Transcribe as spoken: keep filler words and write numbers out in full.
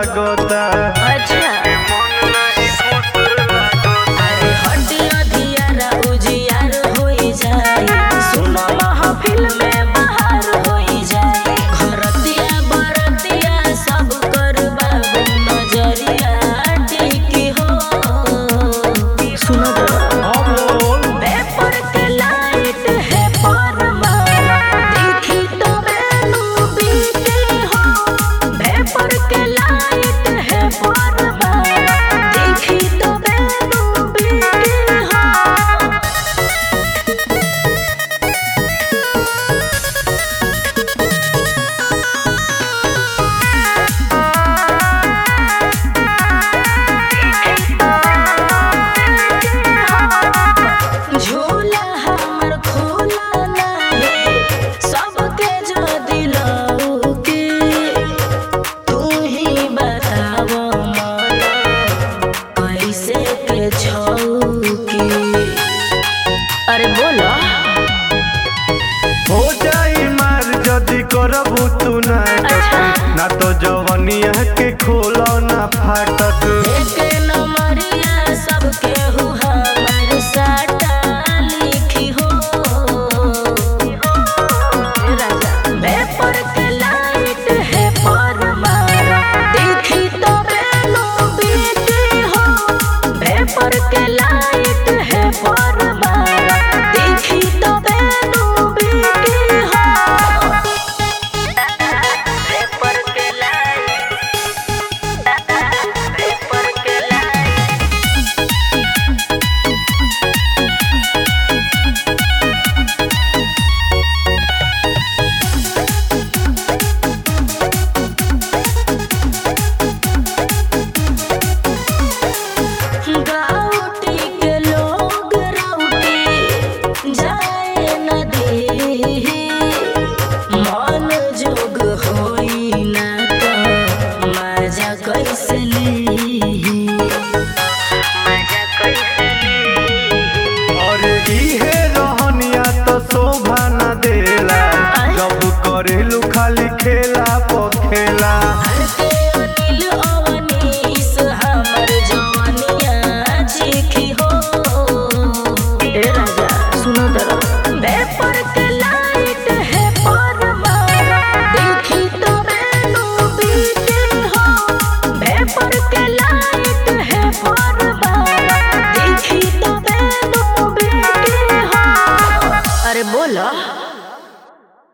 लागता। अच्छा अरे हड्डिया धियारा उजियार होई जाई, सुनो महफिल में बहार होई जाई। घरतिया बरतिया सब कर बाबू नजरिया टिकी हो। सुनो पेपर के लाइट है परमाला, देखी तो बेलू बीती हो। पेपर के लाइट है परमाला, देखी तो बेलू बीती हो। झूला हमर खोला नाही, सबके जो दिलऊ के। तू ही बताव मन कैसे के छौकी। अरे बोलो हो जाई मार जदी करबू तू नाटक, ना तो जवनिया के खोलो ना फाटक। एके नंबरिया सबके हु हमर साटा लिखी हो। राजा पेपर के लाइट है परमाला, देखी तो बेलू बीती हो। पेपर के लाइट है परमाला, देखी तो बेलू बीती हो। पेपर के लाइट पेपर के लाइट गाउटी के लोग राउटी जाए न दे, मन जोग होई ना तो मजा कैसे ले।